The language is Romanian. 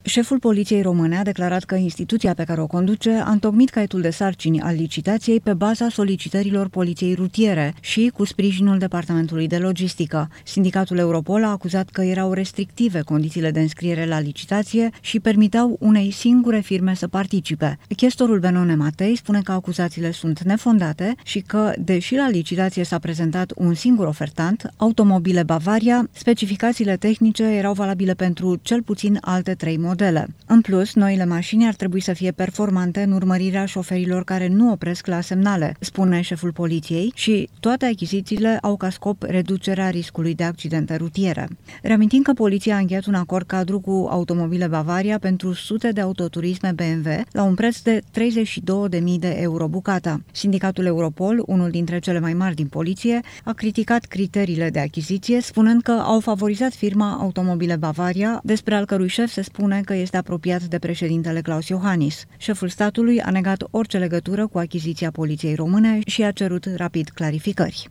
Șeful Poliției Române a declarat că instituția pe care o conduce a întocmit caietul de sarcini al licitației pe baza solicitărilor Poliției Rutiere și cu sprijinul Departamentului de Logistică. Sindicatul Europol a acuzat că erau restrictive condițiile de înscriere la licitație și permiteau unei singure firme să participe. Chestorul Benone Matei spune că acuzațiile sunt nefondate și că, deși la licitație s-a prezentat un singur ofertant, Automobile Bavaria, specificațiile tehnice erau valabile pentru cel puțin alte 3 modele. În plus, noile mașini ar trebui să fie performante în urmărirea șoferilor care nu opresc la semnale, spune șeful poliției, și toate achizițiile au ca scop reducerea riscului de accidente rutiere. Reamintim că poliția a încheiat un acord cadru cu Automobile Bavaria pentru sute de autoturisme BMW la un preț de 32.000 de euro bucata. Sindicatul Europol, unul dintre cele mai mari din poliție, a criticat criteriile de achiziție, spunând că au favorizat firma Automobile Bavaria, despre al cărui șef se spune că este apropiat de președintele Klaus Iohannis. Șeful statului a negat orice legătură cu achiziția Poliției Române și a cerut rapid clarificări.